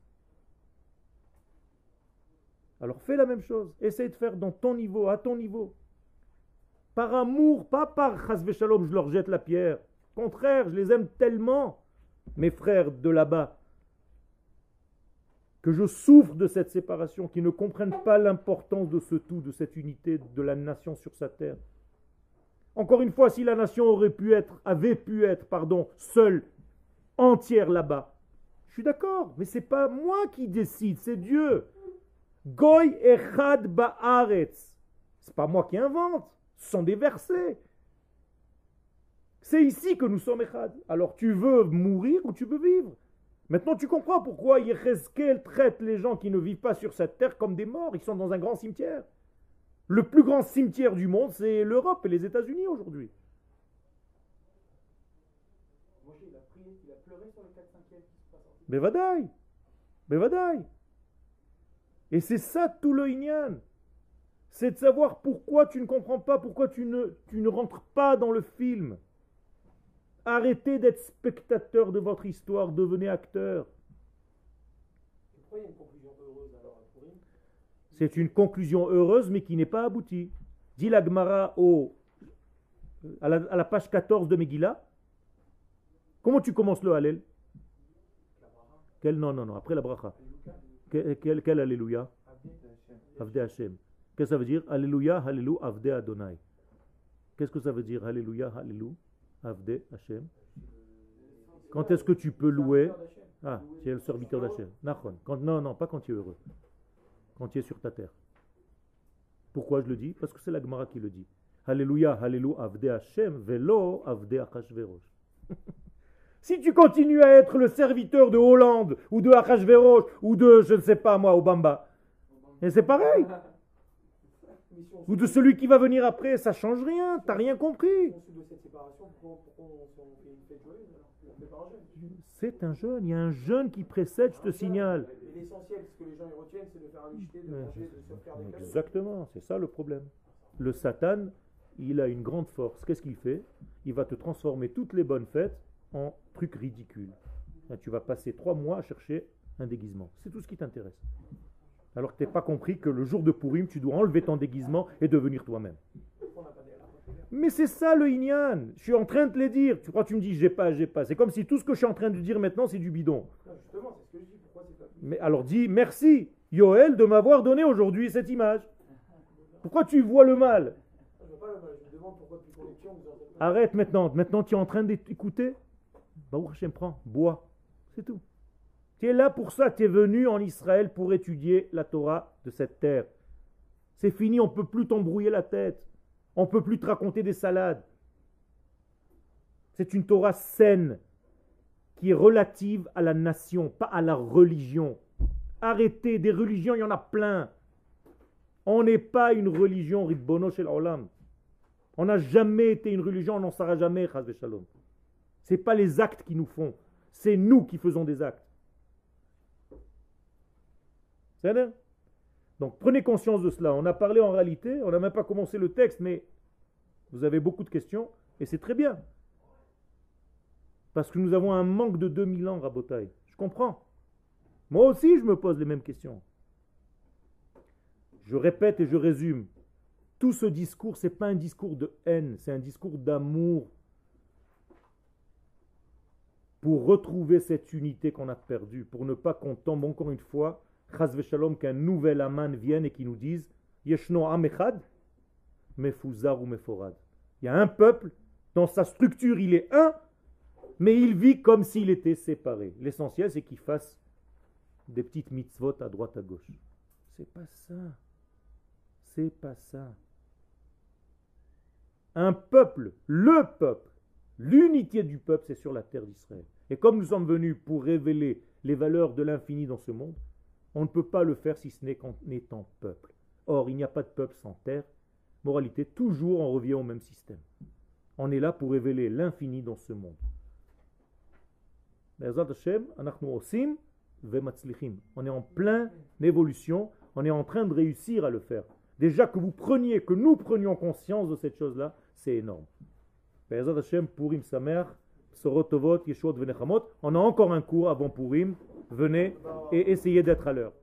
Alors fais la même chose. Essaye de faire dans ton niveau, à ton niveau. Par amour, pas par chas v'shalom, je leur jette la pierre. Au contraire, je les aime tellement, mes frères de là-bas, que je souffre de cette séparation, qui ne comprennent pas l'importance de ce tout, de cette unité de la nation sur sa terre. Encore une fois, si la nation aurait pu être, avait pu être, pardon, seule, entière là-bas, je suis d'accord, mais c'est pas moi qui décide, c'est Dieu. Goy echad ba'aretz. C'est pas moi qui invente, ce sont des versets. C'est ici que nous sommes echad. Alors tu veux mourir ou tu veux vivre? Maintenant tu comprends pourquoi Yechezkel traite les gens qui ne vivent pas sur cette terre comme des morts. Ils sont dans un grand cimetière. Le plus grand cimetière du monde, c'est l'Europe et les États-Unis aujourd'hui. Moshe, il a prié, il a pleuré sur le quatre cinquième qui se passe en Bevadaï. Bevadaï. Et c'est ça tout le Inyan. C'est de savoir pourquoi tu ne comprends pas, pourquoi tu ne, tu ne rentres pas dans le film. Arrêtez d'être spectateur de votre histoire, devenez acteur. Pourquoi il y a une conclusion heureuse alors à Purim? C'est une conclusion heureuse mais qui n'est pas aboutie. Dit la Gemara au, à, la, à la page quatorze de Megillah. Comment tu commences le Hallel? Quel, non, non, non, après la bracha. Quel, quel, quel Alléluia? Avdé Hashem. Qu'est-ce que ça veut dire? Alléluia, Alléluia, Avdé Adonai. Qu'est-ce que ça veut dire? Alléluia, Alléluia, Avdé Hashem. Quand est-ce que tu peux louer? Ah, tu es le serviteur d'Hachem. Quand, non, non, pas quand tu es heureux. Quand tu es sur ta terre. Pourquoi je le dis? Parce que c'est la Gemara qui le dit. Alléluia, Alléluia, Avdé Hashem, Velo, Avdé Achashverosh. Si tu continues à être le serviteur de Hollande, ou de Achashverosh, ou de, je ne sais pas moi, Obama, et c'est pareil. Ou de celui qui va venir après, ça change rien, t'as rien compris. Ensuite de cette séparation, pourquoi, pourquoi on, on fait une fête joyeuse alors? On fait pas un jeûne. C'est un jeûne, il y a un jeûne qui précède, je te signale. Mais l'essentiel, ce que les gens y retiennent, c'est de faire un michté, de manger, de se faire des cadeaux. Exactement, c'est ça le problème. Le Satan il a une grande force. Qu'est-ce qu'il fait? Il va te transformer toutes les bonnes fêtes en trucs ridicules. Là, tu vas passer trois mois à chercher un déguisement. C'est tout ce qui t'intéresse. Alors que tu n'as pas compris que le jour de Purim, tu dois enlever ton déguisement et devenir toi-même. Mais c'est ça le Inyan. Je suis en train de te les dire. Tu crois que tu me dis j'ai pas, j'ai pas. C'est comme si tout ce que je suis en train de dire maintenant, c'est du bidon. Non, justement, c'est ce que je dis. Pourquoi c'est pas plus? Mais alors dis merci, Yoël, de m'avoir donné aujourd'hui cette image. Pourquoi tu vois le mal? Je vois pas le mal. Je me demande pourquoi depuis connexion vous en faites. Arrête maintenant. Maintenant, tu es en train d'écouter. Baruch Hashem, prends, bois. C'est tout. Tu es là pour ça. Tu es venu en Israël pour étudier la Torah de cette terre. C'est fini. On ne peut plus t'embrouiller la tête. On ne peut plus te raconter des salades. C'est une Torah saine qui est relative à la nation, pas à la religion. Arrêtez, des religions, il y en a plein. On n'est pas une religion, Ritbono shel Olam. On n'a jamais été une religion, on n'en sera jamais, Chas v'Shalom. Ce n'est pas les actes qui nous font, c'est nous qui faisons des actes. C'est bien? Donc prenez conscience de cela. On a parlé en réalité, on n'a même pas commencé le texte, mais vous avez beaucoup de questions, et c'est très bien. Parce que nous avons un manque de deux mille ans, Rabotai. Je comprends. Moi aussi, je me pose les mêmes questions. Je répète et je résume. Tout ce discours, ce n'est pas un discours de haine, c'est un discours d'amour. Pour retrouver cette unité qu'on a perdue, pour ne pas qu'on tombe encore une fois, chas v'shalom, qu'un nouvel Aman vienne et qui nous dise Yeshno am echad, mefuzar ou meforad. Il y a un peuple, dans sa structure, il est un, mais il vit comme s'il était séparé. L'essentiel, c'est qu'il fasse des petites mitzvot à droite à gauche. C'est pas ça. C'est pas ça. Un peuple, le peuple, l'unité du peuple, c'est sur la terre d'Israël. Et comme nous sommes venus pour révéler les valeurs de l'infini dans ce monde, on ne peut pas le faire si ce n'est qu'en étant peuple. Or, il n'y a pas de peuple sans terre. Moralité, toujours on revient au même système. On est là pour révéler l'infini dans ce monde. On est en pleine évolution, on est en train de réussir à le faire. Déjà que vous preniez, que nous prenions conscience de cette chose-là, c'est énorme. Purim Samer, Sorot Tovot, Yeshuot Venechamot. On a encore un cours avant Purim. Venez et essayez d'être à l'heure.